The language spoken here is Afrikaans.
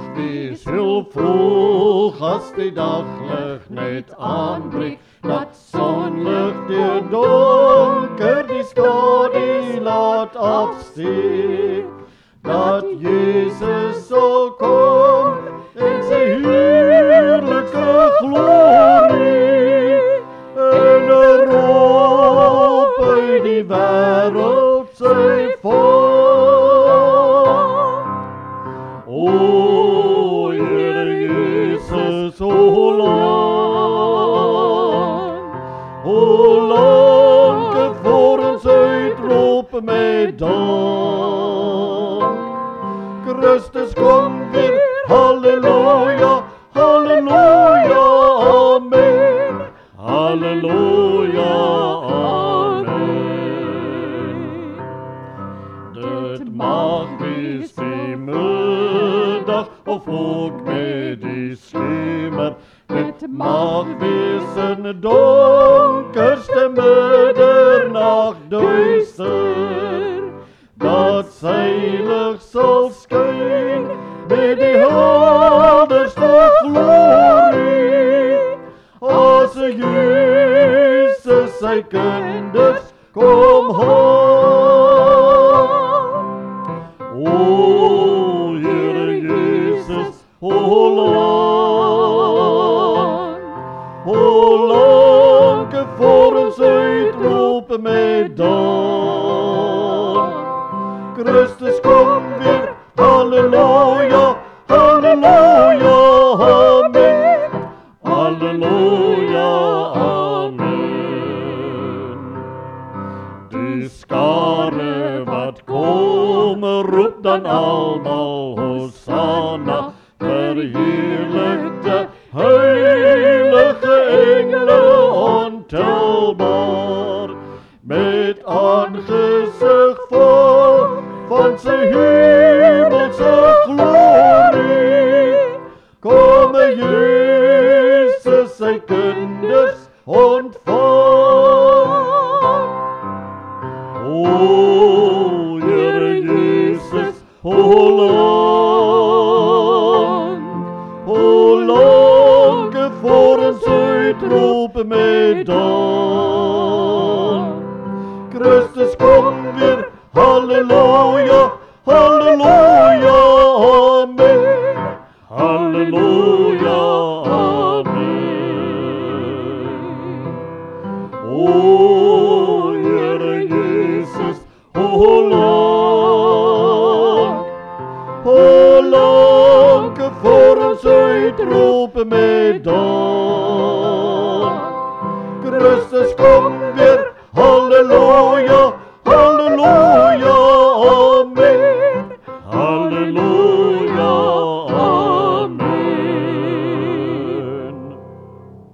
mag wees heel vroeg as die daglig net aanbreek, dat sonlig deur donker die skadu laat afsteek, dat Jesus sal kom in sy heerlike glorie, en roep uit die wêreld sy volk. O Here Jesus, o land voor ons uitroep met dank. Christus kom weer, halleluja, halleluja, amen, halleluja, amen. Dit mag wees die middag of ook met die skemer, dit mag wees in donkerste middernag duister, dat sy lig sal skyn met die helderste glorie, as Jesus sy kinders kom haal. O Here Jesus, o land voor ons uitroep met dank. Christus kom weer, halleluja, halleluja, amen, halleluja, amen. Die skare wat kom, roep dan almal Hosanna, verheerlikte heilige engele ontelbaar, met aangesig vol van sy hemelse glorie, kom Jesus sy kinders ontvang. O Here Jesus, o land voor ons uitroep met dank. Christus kom weer, halleluja, halleluja, amen, halleluja, amen. O Here Jesus, o land voor ons uitroep met dank. Christus kom